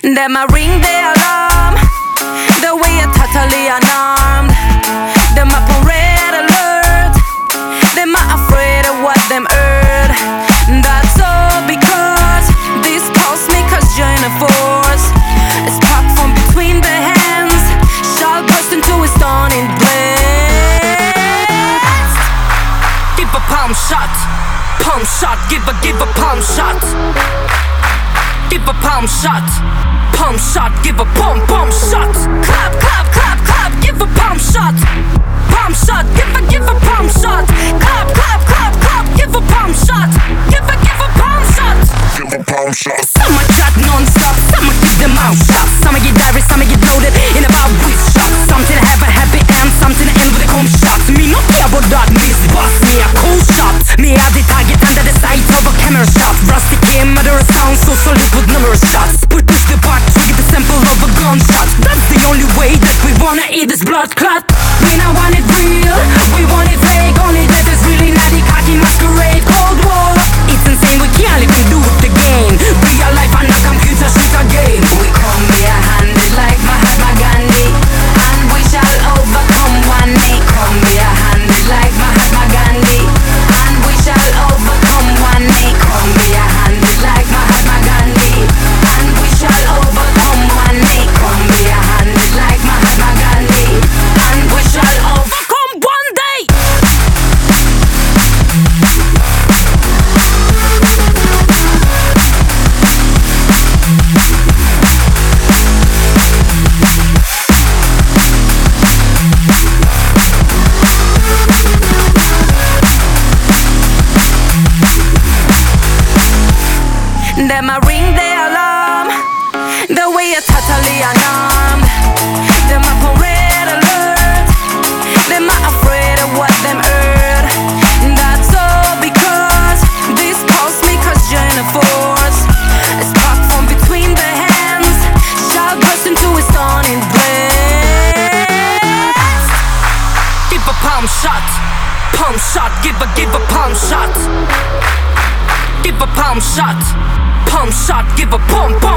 Them a ring the alarm, the way you're totally unarmed. Them up on red alert, them are afraid of what them heard. That's all because these pulse makers join a force. A spark from between the hands shall burst into a stunning blast. Give a palm shot, give a palm shot. Give a palm shot, give a pump shot. Clap, clap, clap, clap, give a palm shot, give a palm shot. Clap, clap, clap, clap, give a palm shot, give a palm shot. Give a palm shot. Some a chat non-stop, some a keep them mouth shut. Some a get direct, some a get loaded in about with shots. Some to have a happy end, some to end with a comb shot. Me not care about that, miss boss, me a cool shot. Me a the target under the sight of a camera shot. Rusty came, murder sound so solid with numerous shots. Push the part to get the sample of a gunshot. That's the only way that we wanna eat this blood clot. We not want it real, we want it fake. Only that is really not the cocky masquerade. Cold war, it's insane, we can't let them do it the game. Real life and a computer shoot a game. We come bare-handed like Mahatma Gandhi, and we shall overcome one day. Come bare-handed like Mahatma Gandhi, and we shall overcome one day. Come bare-handed like Mahatma Gandhi, and we shall overcome one day. Come bare-handed like Mahatma Gandhi, and we shall overcome one day. Them a ring the alarm, the way you're totally unarmed. Them up on red alert, them are afraid of what them heard. That's all because these pulse makers join a force. A spark from between the hands shall burst into a stunning blast. Give a palm shot, give a palm shot. Give a palm shot, give a pump